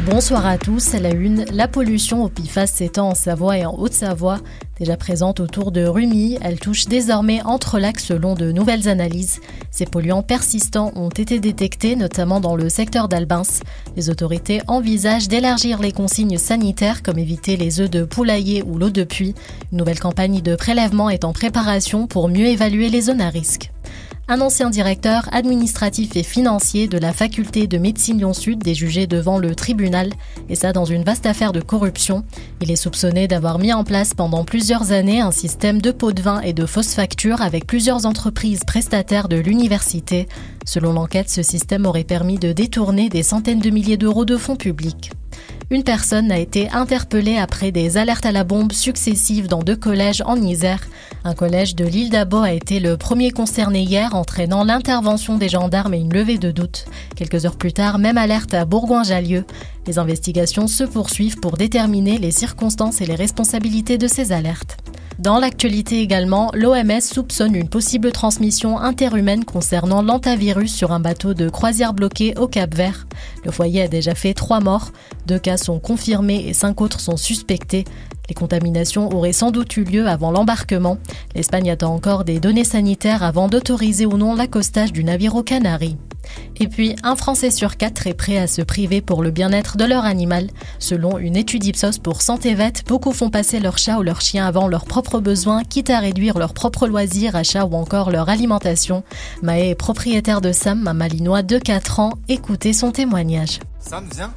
Bonsoir à tous. À la une, la pollution au PFAS s'étend en Savoie et en Haute-Savoie. Déjà présente autour de Rumilly, elle touche désormais Entrelacs selon de nouvelles analyses. Ces polluants persistants ont été détectés, notamment dans le secteur d'Albins. Les autorités envisagent d'élargir les consignes sanitaires, comme éviter les œufs de poulailler ou l'eau de puits. Une nouvelle campagne de prélèvement est en préparation pour mieux évaluer les zones à risque. Un ancien directeur administratif et financier de la faculté de médecine Lyon-Sud est jugé devant le tribunal, et ça dans une vaste affaire de corruption. Il est soupçonné d'avoir mis en place pendant plusieurs années un système de pots de vin et de fausses factures avec plusieurs entreprises prestataires de l'université. Selon l'enquête, ce système aurait permis de détourner des centaines de milliers d'euros de fonds publics. Une personne a été interpellée après des alertes à la bombe successives dans 2 collèges en Isère. Un collège de l'île d'Abo a été le premier concerné hier, entraînant l'intervention des gendarmes et une levée de doute. Quelques heures plus tard, même alerte à Bourgoin-Jallieu. Les investigations se poursuivent pour déterminer les circonstances et les responsabilités de ces alertes. Dans l'actualité également, l'OMS soupçonne une possible transmission interhumaine concernant l'hantavirus sur un bateau de croisière bloqué au Cap-Vert. Le foyer a déjà fait 3 morts, 2 cas sont confirmés et 5 autres sont suspectés. Les contaminations auraient sans doute eu lieu avant l'embarquement. L'Espagne attend encore des données sanitaires avant d'autoriser ou non l'accostage du navire aux Canaries. Et puis, un Français sur 4 est prêt à se priver pour le bien-être de leur animal. Selon une étude Ipsos pour Santé Vet, beaucoup font passer leur chat ou leur chien avant leurs propres besoins, quitte à réduire leurs propres loisirs, achats ou encore leur alimentation. Maë est propriétaire de Sam, un malinois de 4 ans. Écoutez son témoignage. Sam, viens.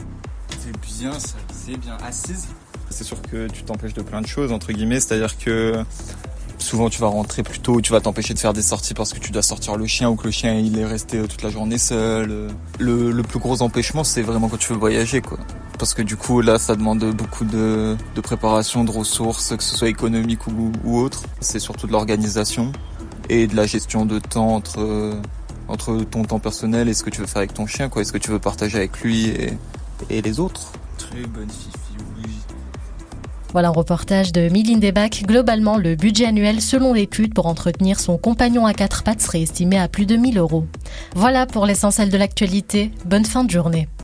C'est bien assise. C'est sûr que tu t'empêches de plein de choses, entre guillemets, c'est-à-dire que souvent tu vas rentrer plus tôt, tu vas t'empêcher de faire des sorties parce que tu dois sortir le chien ou que le chien il est resté toute la journée seul. Le plus gros empêchement, c'est vraiment quand tu veux voyager, quoi. Parce que du coup là ça demande beaucoup de préparation, de ressources, que ce soit économique ou autre. C'est surtout de l'organisation et de la gestion de temps entre ton temps personnel et ce que tu veux faire avec ton chien, quoi. Est-ce que tu veux partager avec lui et les autres. Très bonne fifi, oui. Voilà un reportage de Mylène Desbacs. Globalement, le budget annuel, selon l'étude, pour entretenir son compagnon à 4 pattes serait estimé à plus de 1 000 €. Voilà pour l'essentiel de l'actualité. Bonne fin de journée.